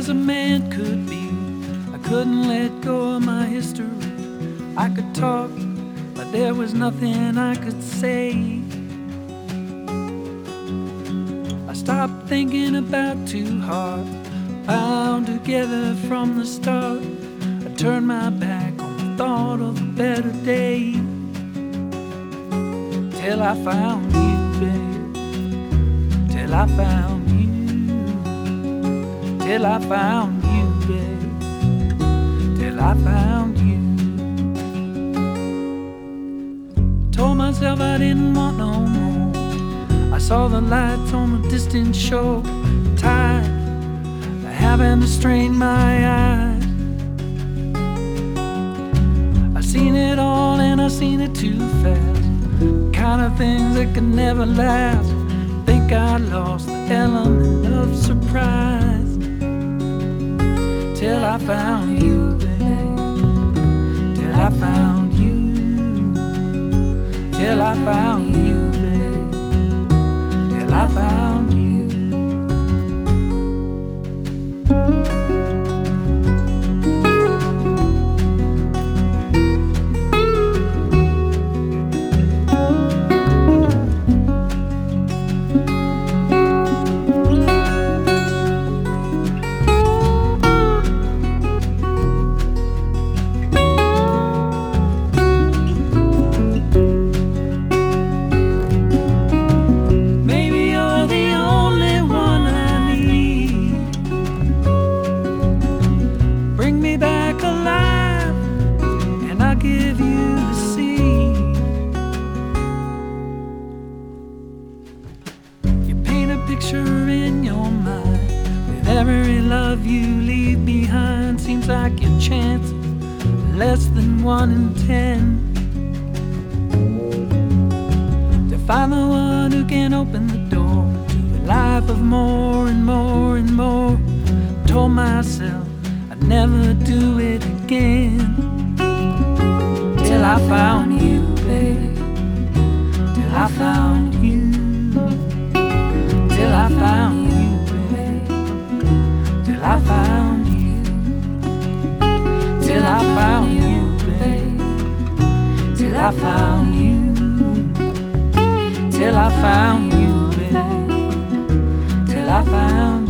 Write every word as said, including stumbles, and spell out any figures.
as a man could be. I couldn't let go of my history. I could talk, but there was nothing I could say. I stopped thinking about two hearts bound together from the start. I turned my back on the thought of a better day, till I found you, babe. Till I found you. Till I found you, babe. Till I found you. Told myself I didn't want no more. I saw the lights on a distant shore, tired of having to strain my eyes. I seen it all and I seen it too fast. Kind of things that could never last. Think I lost the element of surprise, till I found you, babe. Till I found you. Till I found you, babe. Till I found you. Give you to see. You paint a picture in your mind with every love you leave behind. Seems like your chance less than one in ten to find the one who can open the door to a life of more and more and more. Told myself I'd never do it again, till I found you, babe. Till I found you. Till I found you, babe. Till I found you. Till I found you, babe. Till I found you. Till I found you, babe. Till I found you.